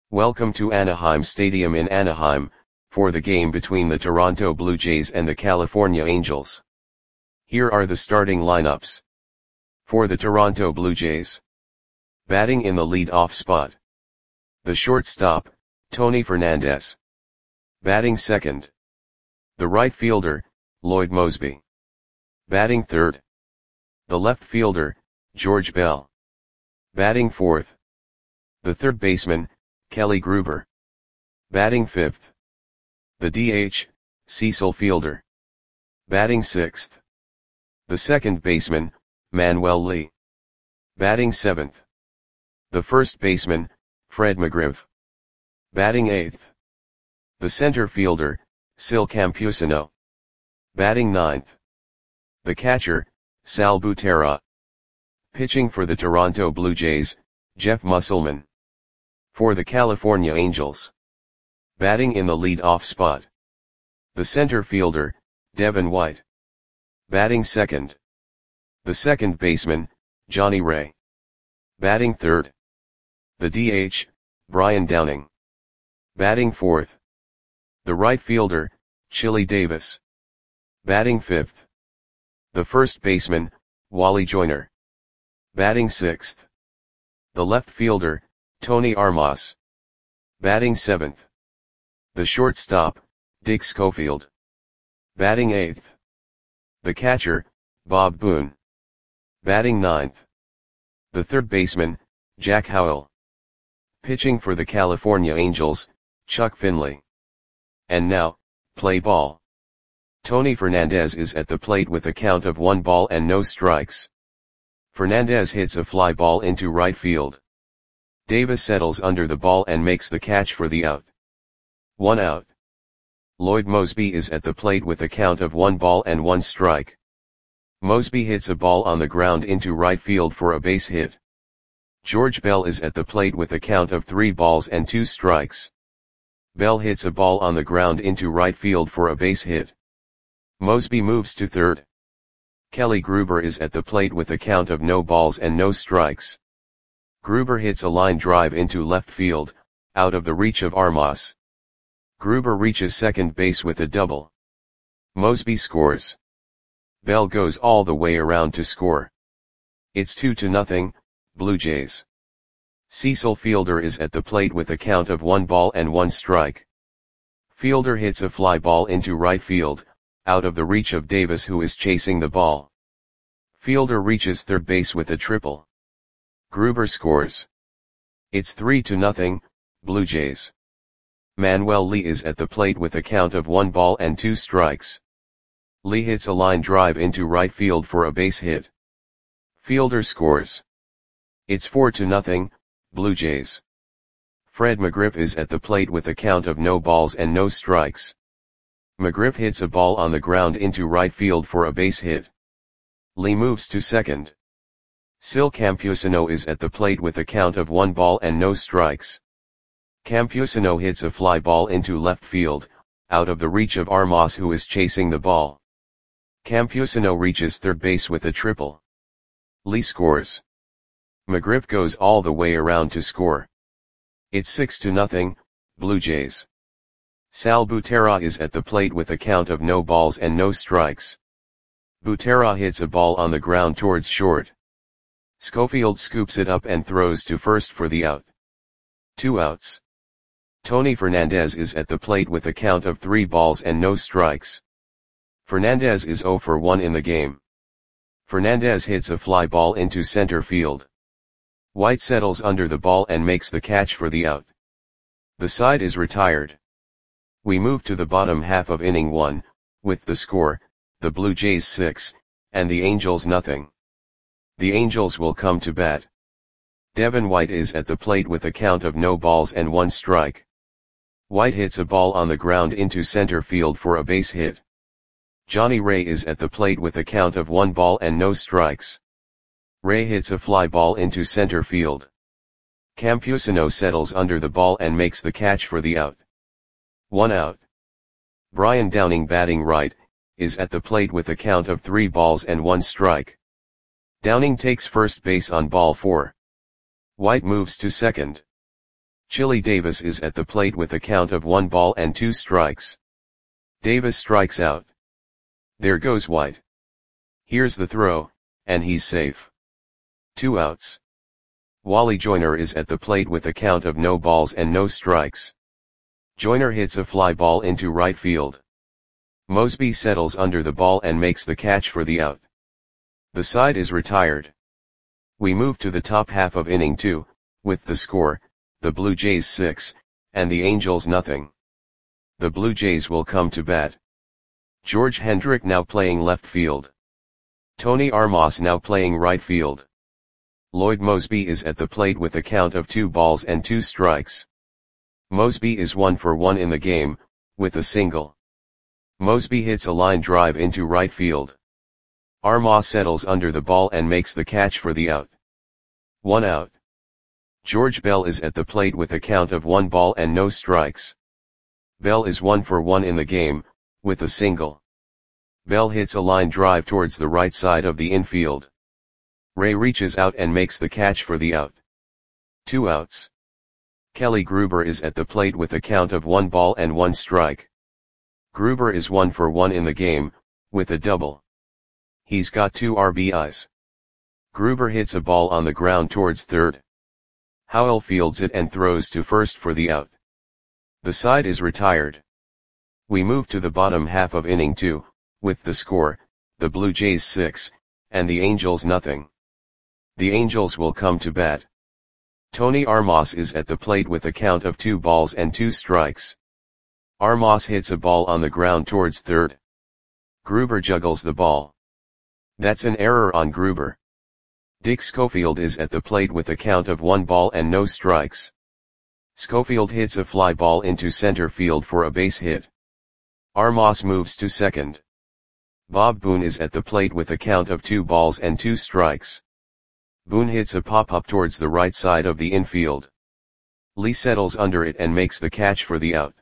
Welcome to Anaheim Stadium in Anaheim, for the game between the Toronto Blue Jays and the California Angels. Here are the starting lineups. For the Toronto Blue Jays. Batting in the lead-off spot. The shortstop, Tony Fernandez. Batting second. The right fielder, Lloyd Moseby. Batting third. The left fielder, George Bell. Batting fourth. The third baseman, Kelly Gruber. Batting fifth. The DH, Cecil Fielder. Batting sixth. The second baseman, Manuel Lee. Batting seventh. The first baseman, Fred McGriff. Batting eighth. The center fielder, Sil Campusano. Batting ninth. The catcher, Sal Butera. Pitching for the Toronto Blue Jays, Jeff Musselman. For the California Angels. Batting in the lead-off spot. The center fielder, Devin White. Batting second. The second baseman, Johnny Ray. Batting third. The DH, Brian Downing. Batting fourth. The right fielder, Chili Davis. Batting fifth. The first baseman, Wally Joyner. Batting sixth. The left fielder, Tony Armas. Batting seventh. The shortstop, Dick Schofield. Batting eighth. The catcher, Bob Boone. Batting ninth. The third baseman, Jack Howell. Pitching for the California Angels, Chuck Finley. And now, play ball. Tony Fernandez is at the plate with a count of 1 ball and no strikes. Fernandez hits a fly ball into right field. Davis settles under the ball and makes the catch for the out. 1 out. Lloyd Moseby is at the plate with a count of 1 ball and 1 strike. Moseby hits a ball on the ground into right field for a base hit. George Bell is at the plate with a count of 3 balls and 2 strikes. Bell hits a ball on the ground into right field for a base hit. Moseby moves to third. Kelly Gruber is at the plate with a count of no balls and no strikes. Gruber hits a line drive into left field, out of the reach of Armas. Gruber reaches second base with a double. Moseby scores. Bell goes all the way around to score. It's 2-0, Blue Jays. Cecil Fielder is at the plate with a count of 1 ball and 1 strike. Fielder hits a fly ball into right field, out of the reach of Davis who is chasing the ball. Fielder reaches third base with a triple. Gruber scores. It's 3-0, Blue Jays. Manuel Lee is at the plate with a count of 1 ball and 2 strikes. Lee hits a line drive into right field for a base hit. Fielder scores. It's 4-0, Blue Jays. Fred McGriff is at the plate with a count of no balls and no strikes. McGriff hits a ball on the ground into right field for a base hit. Lee moves to second. Sil Campusano is at the plate with a count of 1 ball and no strikes. Campusano hits a fly ball into left field, out of the reach of Armas who is chasing the ball. Campusano reaches third base with a triple. Lee scores. McGriff goes all the way around to score. It's 6-0, Blue Jays. Sal Butera is at the plate with a count of no balls and no strikes. Butera hits a ball on the ground towards short. Schofield scoops it up and throws to first for the out. 2 outs. Tony Fernandez is at the plate with a count of 3 balls and no strikes. Fernandez is 0 for 1 in the game. Fernandez hits a fly ball into center field. White settles under the ball and makes the catch for the out. The side is retired. We move to the bottom half of inning 1, with the score, the Blue Jays 6, and the Angels nothing. The Angels will come to bat. Devin White is at the plate with a count of no balls and 1 strike. White hits a ball on the ground into center field for a base hit. Johnny Ray is at the plate with a count of 1 ball and no strikes. Ray hits a fly ball into center field. Campusano settles under the ball and makes the catch for the out. 1 out. Brian Downing, batting right, is at the plate with a count of 3 balls and 1 strike. Downing takes first base on ball 4. White moves to second. Chili Davis is at the plate with a count of 1 ball and 2 strikes. Davis strikes out. There goes White. Here's the throw, and he's safe. 2 outs. Wally Joyner is at the plate with a count of no balls and no strikes. Joyner hits a fly ball into right field. Mosby settles under the ball and makes the catch for the out. The side is retired. We move to the top half of inning 2, with the score, the Blue Jays 6, and the Angels nothing. The Blue Jays will come to bat. George Hendrick now playing left field. Tony Armas now playing right field. Lloyd Mosby is at the plate with a count of 2 balls and 2 strikes. Mosby is 1 for 1 in the game, with a single. Mosby hits a line drive into right field. Armas settles under the ball and makes the catch for the out. 1 out. George Bell is at the plate with a count of 1 ball and no strikes. Bell is 1 for 1 in the game, with a single. Bell hits a line drive towards the right side of the infield. Ray reaches out and makes the catch for the out. 2 outs. Kelly Gruber is at the plate with a count of 1 ball and 1 strike. Gruber is 1 for 1 in the game, with a double. He's got 2 RBIs. Gruber hits a ball on the ground towards third. Howell fields it and throws to first for the out. The side is retired. We move to the bottom half of inning 2, with the score, the Blue Jays 6, and the Angels nothing. The Angels will come to bat. Tony Armas is at the plate with a count of 2 balls and 2 strikes. Armas hits a ball on the ground towards third. Gruber juggles the ball. That's an error on Gruber. Dick Schofield is at the plate with a count of 1 ball and no strikes. Schofield hits a fly ball into center field for a base hit. Armas moves to second. Bob Boone is at the plate with a count of 2 balls and 2 strikes. Boone hits a pop-up towards the right side of the infield. Lee settles under it and makes the catch for the out.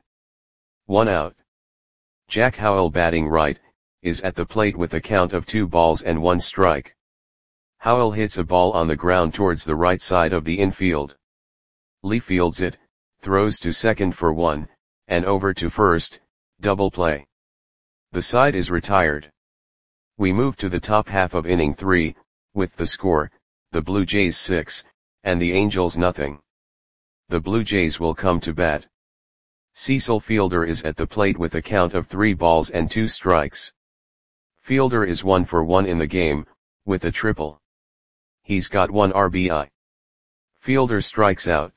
1 out. Jack Howell batting right, is at the plate with a count of 2 balls and 1 strike. Howell hits a ball on the ground towards the right side of the infield. Lee fields it, throws to second for 1, and over to first, double play. The side is retired. We move to the top half of inning 3, with the score, the Blue Jays 6, and the Angels nothing. The Blue Jays will come to bat. Cecil Fielder is at the plate with a count of 3 balls and 2 strikes. Fielder is 1 for 1 in the game, with a triple. He's got 1 RBI. Fielder strikes out.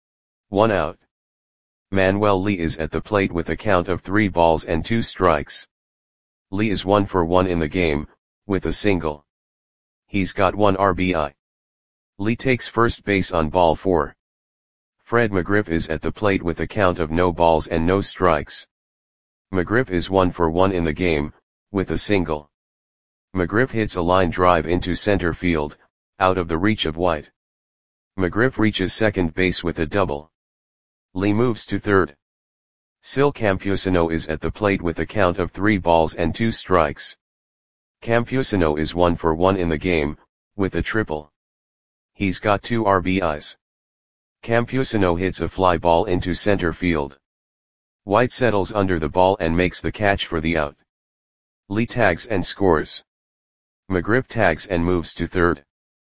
1 out. Manuel Lee is at the plate with a count of 3 balls and 2 strikes. Lee is 1 for 1 in the game, with a single. He's got 1 RBI. Lee takes first base on ball 4. Fred McGriff is at the plate with a count of no balls and no strikes. McGriff is 1 for 1 in the game, with a single. McGriff hits a line drive into center field, out of the reach of White. McGriff reaches second base with a double. Lee moves to third. Sil Campusano is at the plate with a count of 3 balls and 2 strikes. Campusano is 1 for 1 in the game, with a triple. He's got 2 RBIs. Campusano hits a fly ball into center field. White settles under the ball and makes the catch for the out. Lee tags and scores. McGriff tags and moves to third.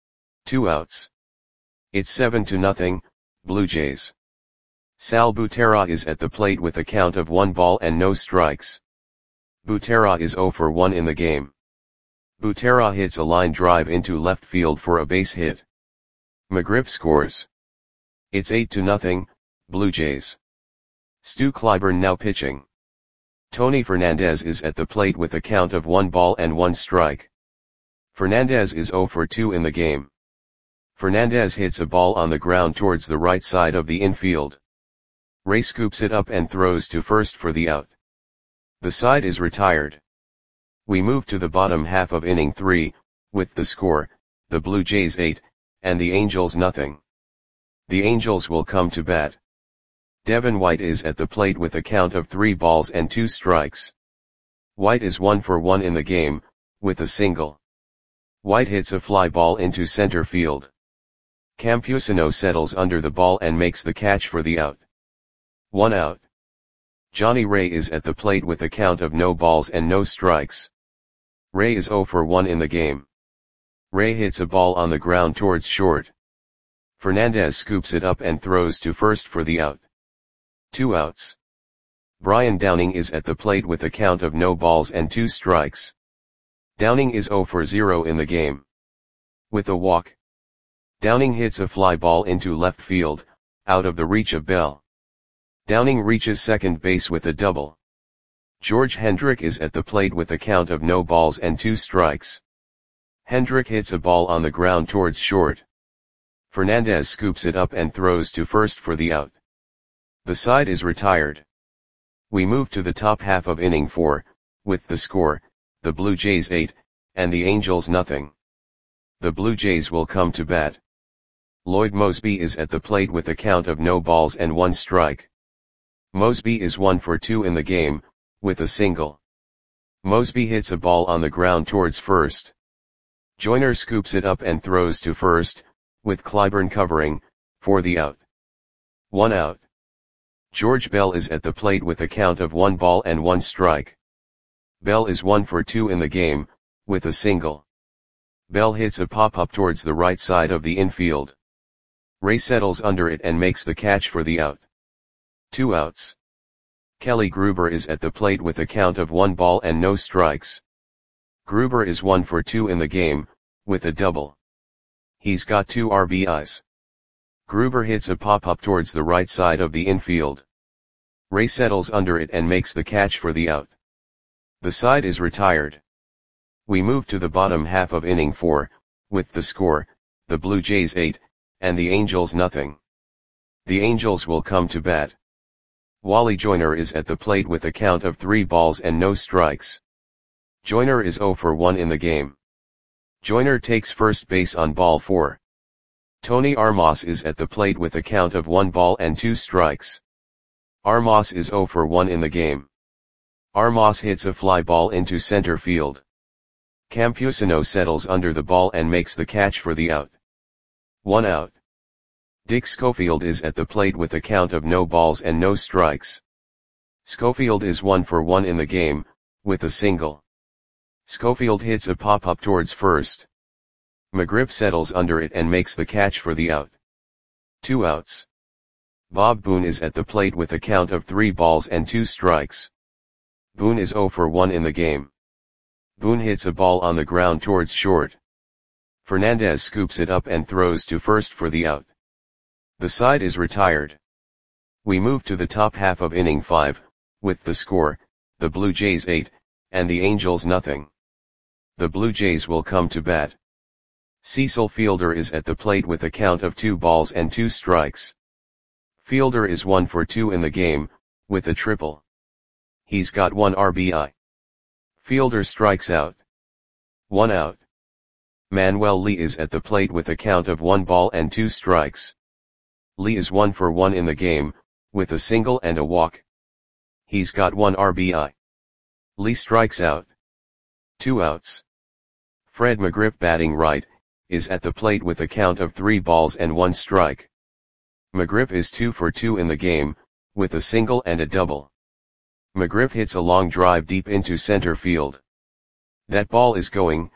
2 outs. It's 7-0, Blue Jays. Sal Butera is at the plate with a count of 1 ball and no strikes. Butera is 0 for 1 in the game. Butera hits a line drive into left field for a base hit. McGriff scores. It's 8-0, Blue Jays. Stu Clyburn now pitching. Tony Fernandez is at the plate with a count of 1 ball and 1 strike. Fernandez is 0 for 2 in the game. Fernandez hits a ball on the ground towards the right side of the infield. Ray scoops it up and throws to first for the out. The side is retired. We move to the bottom half of inning 3, with the score, the Blue Jays 8, and the Angels nothing. The Angels will come to bat. Devin White is at the plate with a count of 3 balls and 2 strikes. White is 1 for 1 in the game, with a single. White hits a fly ball into center field. Campusano settles under the ball and makes the catch for the out. 1 out. Johnny Ray is at the plate with a count of no balls and no strikes. Ray is 0 for 1 in the game. Ray hits a ball on the ground towards short. Fernandez scoops it up and throws to first for the out. 2 outs. Brian Downing is at the plate with a count of no balls and 2 strikes. Downing is 0 for 0 in the game. With a walk, Downing hits a fly ball into left field, out of the reach of Bell. Downing reaches second base with a double. George Hendrick is at the plate with a count of no balls and 2 strikes. Hendrick hits a ball on the ground towards short. Fernandez scoops it up and throws to first for the out. The side is retired. We move to the top half of inning 4, with the score, the Blue Jays 8, and the Angels nothing. The Blue Jays will come to bat. Lloyd Moseby is at the plate with a count of no balls and 1 strike. Moseby is 1 for 2 in the game, with a single. Moseby hits a ball on the ground towards first. Joyner scoops it up and throws to first, with Clyburn covering, for the out. 1 out. George Bell is at the plate with a count of 1 ball and 1 strike. Bell is 1 for 2 in the game, with a single. Bell hits a pop-up towards the right side of the infield. Ray settles under it and makes the catch for the out. 2 outs. Kelly Gruber is at the plate with a count of 1 ball and no strikes. Gruber is 1 for 2 in the game, with a double. He's got 2 RBIs. Gruber hits a pop-up towards the right side of the infield. Ray settles under it and makes the catch for the out. The side is retired. We move to the bottom half of inning 4, with the score, the Blue Jays 8, and the Angels nothing. The Angels will come to bat. Wally Joyner is at the plate with a count of 3 balls and no strikes. Joyner is 0 for 1 in the game. Joyner takes first base on ball 4. Tony Armas is at the plate with a count of 1 ball and 2 strikes. Armas is 0 for 1 in the game. Armas hits a fly ball into center field. Campusano settles under the ball and makes the catch for the out. 1 out. Dick Schofield is at the plate with a count of no balls and no strikes. Schofield is 1 for 1 in the game, with a single. Schofield hits a pop-up towards first. McGriff settles under it and makes the catch for the out. 2 outs. Bob Boone is at the plate with a count of 3 balls and 2 strikes. Boone is 0 for 1 in the game. Boone hits a ball on the ground towards short. Fernandez scoops it up and throws to first for the out. The side is retired. We move to the top half of inning 5, with the score, the Blue Jays 8, and the Angels nothing. The Blue Jays will come to bat. Cecil Fielder is at the plate with a count of 2 balls and 2 strikes. Fielder is 1 for 2 in the game, with a triple. He's got 1 RBI. Fielder strikes out. 1 out. Manuel Lee is at the plate with a count of 1 ball and 2 strikes. Lee is 1 for 1 in the game, with a single and a walk. He's got 1 RBI. Lee strikes out. 2 outs. Fred McGriff, batting right, is at the plate with a count of 3 balls and 1 strike. McGriff is 2 for 2 in the game, with a single and a double. McGriff hits a long drive deep into center field. That ball is gone.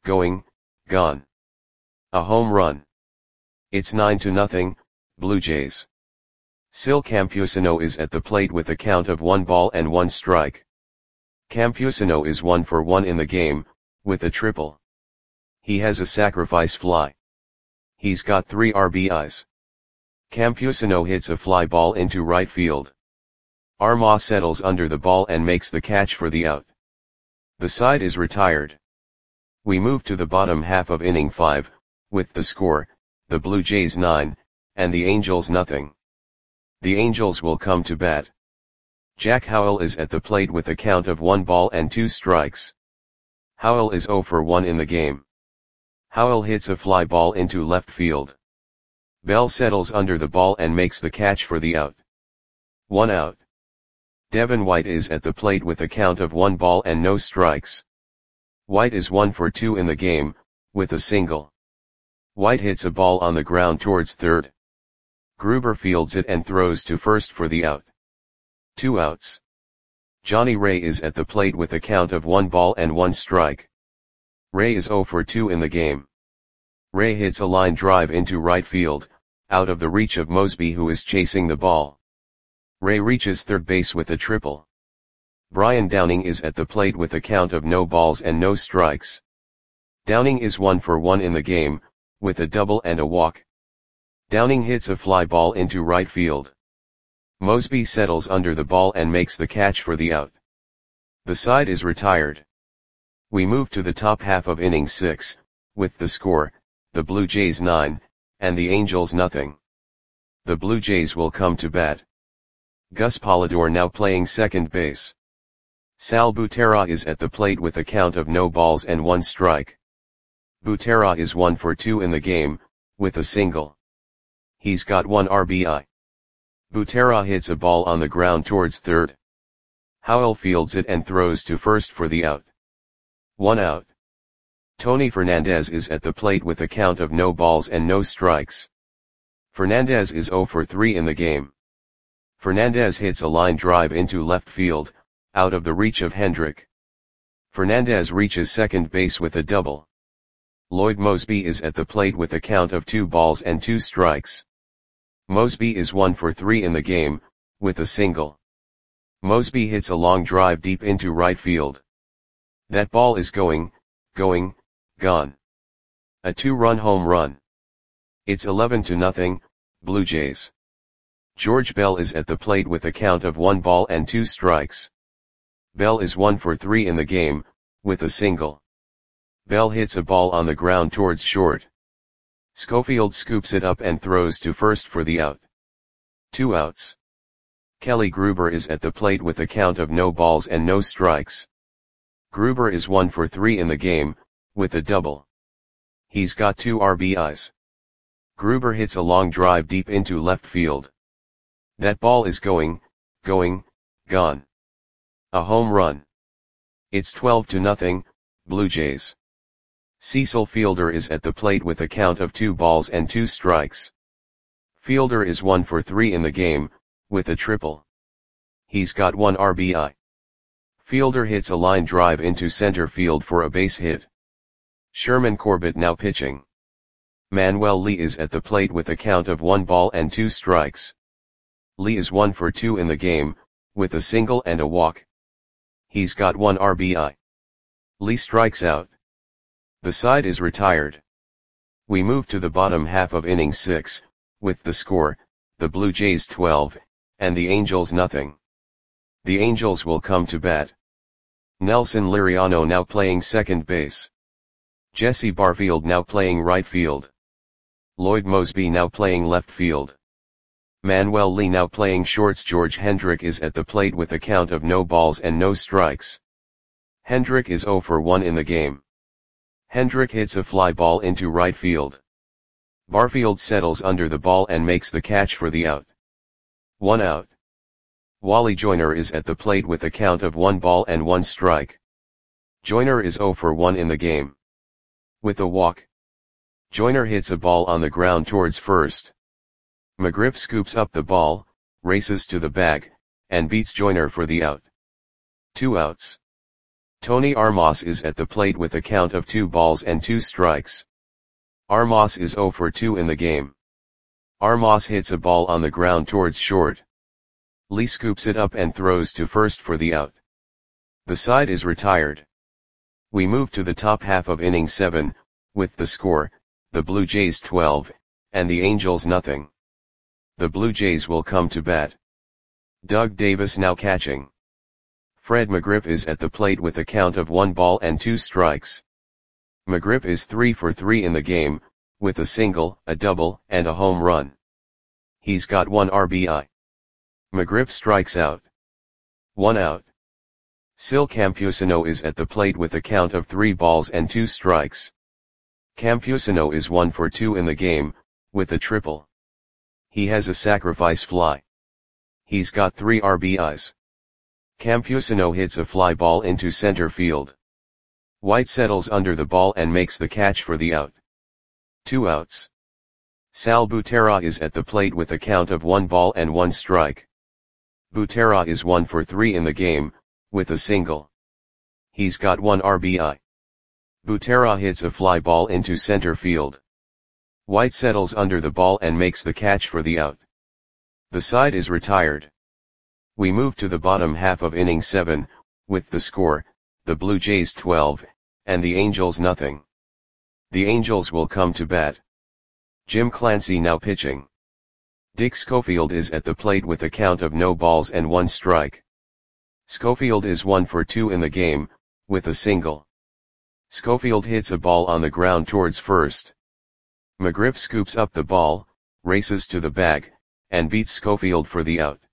A home run. It's 9-0, Blue Jays. Sil Campusano is at the plate with a count of 1 ball and 1 strike. Campusano is 1 for 1 in the game, with a triple. He has a sacrifice fly. He's got 3 RBIs. Campusano hits a fly ball into right field. Armas settles under the ball and makes the catch for the out. The side is retired. We move to the bottom half of inning 5, with the score, the Blue Jays 9, and the Angels nothing. The Angels will come to bat. Jack Howell is at the plate with a count of 1 ball and 2 strikes. Howell is 0 for 1 in the game. Howell hits a fly ball into left field. Bell settles under the ball and makes the catch for the out. 1 out. Devin White is at the plate with a count of 1 ball and no strikes. White is 1 for 2 in the game, with a single. White hits a ball on the ground towards third. Gruber fields it and throws to first for the out. 2 outs. Johnny Ray is at the plate with a count of 1 ball and 1 strike. Ray is 0 for 2 in the game. Ray hits a line drive into right field, out of the reach of Mosby, who is chasing the ball. Ray reaches third base with a triple. Brian Downing is at the plate with a count of no balls and no strikes. Downing is 1 for 1 in the game, with a double and a walk. Downing hits a fly ball into right field. Mosby settles under the ball and makes the catch for the out. The side is retired. We move to the top half of inning 6, with the score, the Blue Jays 9, and the Angels nothing. The Blue Jays will come to bat. Gus Polidor now playing second base. Sal Butera is at the plate with a count of no balls and 1 strike. Butera is 1 for 2 in the game, with a single. He's got 1 RBI. Butera hits a ball on the ground towards third. Howell fields it and throws to first for the out. 1 out. Tony Fernandez is at the plate with a count of no balls and no strikes. Fernandez is 0 for 3 in the game. Fernandez hits a line drive into left field, out of the reach of Hendrick. Fernandez reaches second base with a double. Lloyd Mosby is at the plate with a count of 2 balls and 2 strikes. Mosby is 1 for 3 in the game, with a single. Mosby hits a long drive deep into right field. That ball is going, gone. A 2-run home run. It's 11-0, Blue Jays. George Bell is at the plate with a count of 1 ball and 2 strikes. Bell is 1 for 3 in the game, with a single. Bell hits a ball on the ground towards short. Schofield scoops it up and throws to first for the out. 2 outs. Kelly Gruber is at the plate with a count of no balls and no strikes. Gruber is 1 for 3 in the game, with a double. He's got 2 RBIs. Gruber hits a long drive deep into left field. That ball is going, gone. A home run. It's 12-0, Blue Jays. Cecil Fielder is at the plate with a count of 2 balls and 2 strikes. Fielder is 1 for 3 in the game, with a triple. He's got 1 RBI. Fielder hits a line drive into center field for a base hit. Sherman Corbett now pitching. Manuel Lee is at the plate with a count of 1 ball and 2 strikes. Lee is 1 for 2 in the game, with a single and a walk. He's got 1 RBI. Lee strikes out. The side is retired. We move to the bottom half of inning 6, with the score, the Blue Jays 12, and the Angels nothing. The Angels will come to bat. Nelson Liriano now playing second base. Jesse Barfield now playing right field. Lloyd Mosby now playing left field. Manuel Lee now playing shorts. George Hendrick is at the plate with a count of no balls and no strikes. Hendrick is 0 for 1 in the game. Hendrick hits a fly ball into right field. Barfield settles under the ball and makes the catch for the out. 1 out. Wally Joyner is at the plate with a count of 1 ball and 1 strike. Joyner is 0 for 1 in the game. With a walk. Joyner hits a ball on the ground towards first. McGriff scoops up the ball, races to the bag, and beats Joyner for the out. 2 outs. Tony Armas is at the plate with a count of 2 balls and 2 strikes. Armas is 0 for 2 in the game. Armas hits a ball on the ground towards short. Lee scoops it up and throws to first for the out. The side is retired. We move to the top half of inning 7, with the score, the Blue Jays 12, and the Angels nothing. The Blue Jays will come to bat. Doug Davis now catching. Fred McGriff is at the plate with a count of 1 ball and 2 strikes. McGriff is 3 for 3 in the game, with a single, a double, and a home run. He's got 1 RBI. McGriff strikes out. 1 out. Sil Campusano is at the plate with a count of 3 balls and 2 strikes. Campusano is 1 for 2 in the game, with a triple. He has a sacrifice fly. He's got 3 RBIs. Campusano hits a fly ball into center field. White settles under the ball and makes the catch for the out. 2 outs. Sal Butera is at the plate with a count of 1 ball and 1 strike. Butera is 1 for 3 in the game, with a single. He's got 1 RBI. Butera hits a fly ball into center field. White settles under the ball and makes the catch for the out. The side is retired. We move to the bottom half of inning 7, with the score, the Blue Jays 12, and the Angels nothing. The Angels will come to bat. Jim Clancy now pitching. Dick Schofield is at the plate with a count of no balls and 1 strike. Schofield is 1 for 2 in the game, with a single. Schofield hits a ball on the ground towards first. McGriff scoops up the ball, races to the bag, and beats Schofield for the out.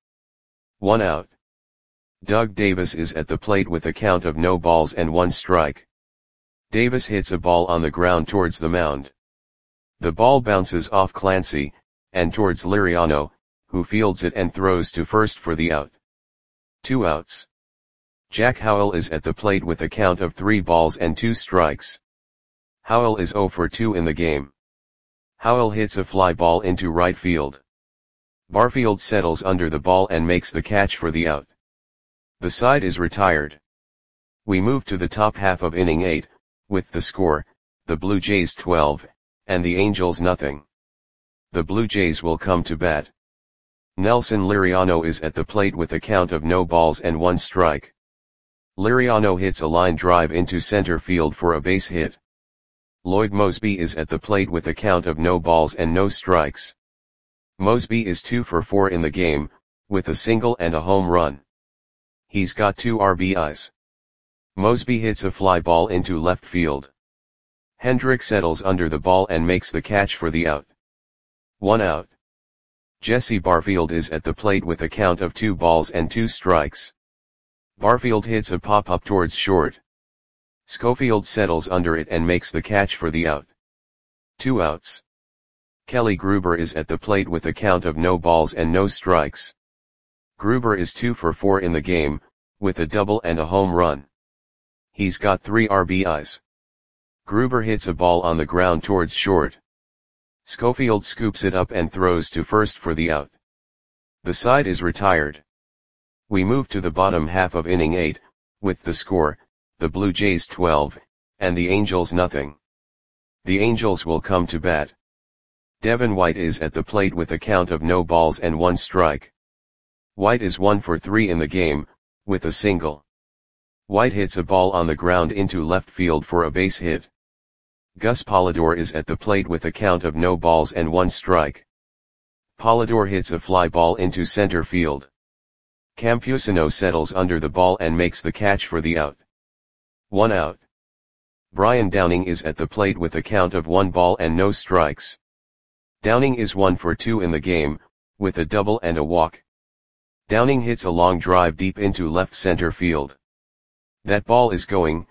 1 out. Doug Davis is at the plate with a count of no balls and 1 strike. Davis hits a ball on the ground towards the mound. The ball bounces off Clancy, and towards Liriano, who fields it and throws to first for the out. 2 outs. Jack Howell is at the plate with a count of 3 balls and 2 strikes. Howell is 0 for 2 in the game. Howell hits a fly ball into right field. Barfield settles under the ball and makes the catch for the out. The side is retired. We move to the top half of inning 8, with the score, the Blue Jays 12, and the Angels nothing. The Blue Jays will come to bat. Nelson Liriano is at the plate with a count of no balls and 1 strike. Liriano hits a line drive into center field for a base hit. Lloyd Mosby is at the plate with a count of no balls and no strikes. Mosby is 2 for 4 in the game, with a single and a home run. He's got 2 RBIs. Mosby hits a fly ball into left field. Hendrick settles under the ball and makes the catch for the out. 1 out. Jesse Barfield is at the plate with a count of 2 balls and 2 strikes. Barfield hits a pop-up towards short. Schofield settles under it and makes the catch for the out. 2 outs. Kelly Gruber is at the plate with a count of no balls and no strikes. Gruber is 2 for 4 in the game, with a double and a home run. He's got 3 RBIs. Gruber hits a ball on the ground towards short. Schofield scoops it up and throws to first for the out. The side is retired. We move to the bottom half of inning 8, with the score, the Blue Jays 12, and the Angels nothing. The Angels will come to bat. Devin White is at the plate with a count of no balls and 1 strike. White is 1 for 3 in the game, with a single. White hits a ball on the ground into left field for a base hit. Gus Polidor is at the plate with a count of no balls and 1 strike. Polidor hits a fly ball into center field. Campusano settles under the ball and makes the catch for the out. 1 out. Brian Downing is at the plate with a count of 1 ball and no strikes. Downing is 1 for 2 in the game, with a double and a walk. Downing hits a long drive deep into left center field. That ball is gone.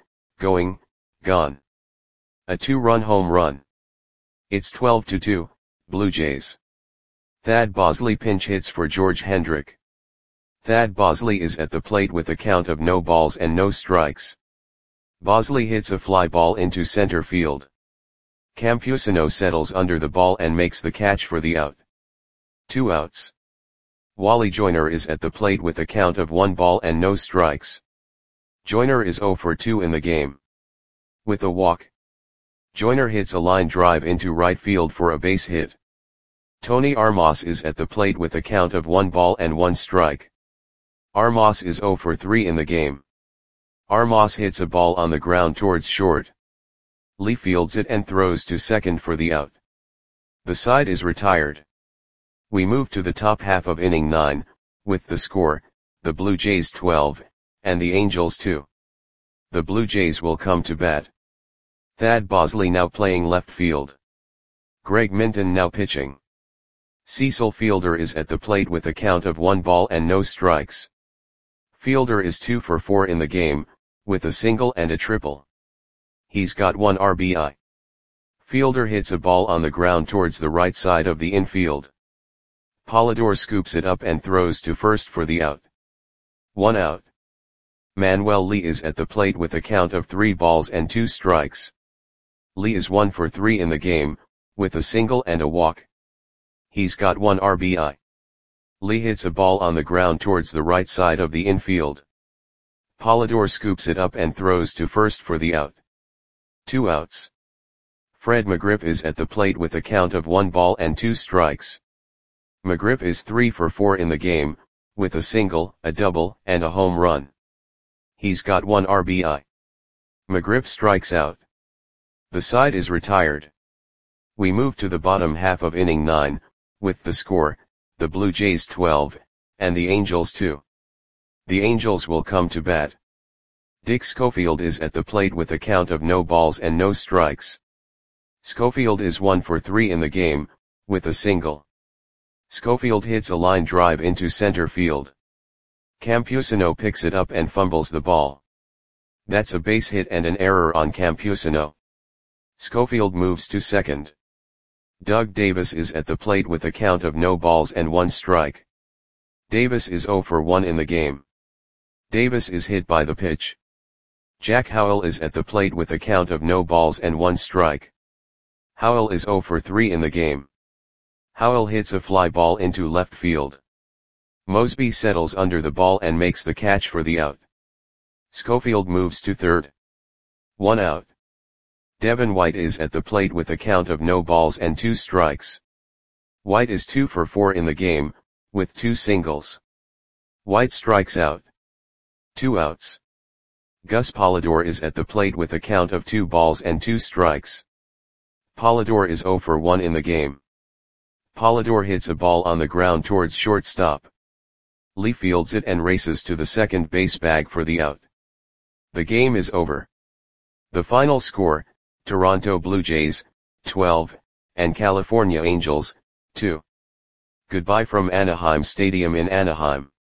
A 2-run home run. It's 12-2, Blue Jays. Thad Bosley pinch hits for George Hendrick. Thad Bosley is at the plate with a count of no balls and no strikes. Bosley hits a fly ball into center field. Campusano settles under the ball and makes the catch for the out. 2 outs. Wally Joyner is at the plate with a count of 1 ball and no strikes. Joyner is 0 for 2 in the game. With a walk. Joyner hits a line drive into right field for a base hit. Tony Armas is at the plate with a count of 1 ball and 1 strike. Armas is 0 for 3 in the game. Armas hits a ball on the ground towards short. Lee fields it and throws to second for the out. The side is retired. We move to the top half of inning 9, with the score, the Blue Jays 12, and the Angels 2. The Blue Jays will come to bat. Thad Bosley now playing left field. Greg Minton now pitching. Cecil Fielder is at the plate with a count of 1 ball and no strikes. Fielder is 2 for 4 in the game, with a single and a triple. He's got 1 RBI. Fielder hits a ball on the ground towards the right side of the infield. Polidor scoops it up and throws to first for the out. 1 out. Manuel Lee is at the plate with a count of 3 balls and 2 strikes. Lee is 1 for 3 in the game, with a single and a walk. He's got 1 RBI. Lee hits a ball on the ground towards the right side of the infield. Polidor scoops it up and throws to first for the out. 2 outs. Fred McGriff is at the plate with a count of 1 ball and 2 strikes. McGriff is 3 for 4 in the game, with a single, a double, and a home run. He's got 1 RBI. McGriff strikes out. The side is retired. We move to the bottom half of inning 9, with the score, the Blue Jays 12, and the Angels 2. The Angels will come to bat. Dick Schofield is at the plate with a count of no balls and no strikes. Schofield is 1 for 3 in the game, with a single. Schofield hits a line drive into center field. Campusano picks it up and fumbles the ball. That's a base hit and an error on Campusano. Schofield moves to second. Doug Davis is at the plate with a count of no balls and 1 strike. Davis is 0 for 1 in the game. Davis is hit by the pitch. Jack Howell is at the plate with a count of no balls and 1 strike. Howell is 0 for 3 in the game. Howell hits a fly ball into left field. Mosby settles under the ball and makes the catch for the out. Schofield moves to third. 1 out. Devin White is at the plate with a count of no balls and 2 strikes. White is 2 for 4 in the game, with 2 singles. White strikes out. 2 outs. Gus Polidor is at the plate with a count of 2 balls and 2 strikes. Polidor is 0 for 1 in the game. Polidor hits a ball on the ground towards shortstop. Lee fields it and races to the second base bag for the out. The game is over. The final score, Toronto Blue Jays, 12, and California Angels, 2. Goodbye from Anaheim Stadium in Anaheim.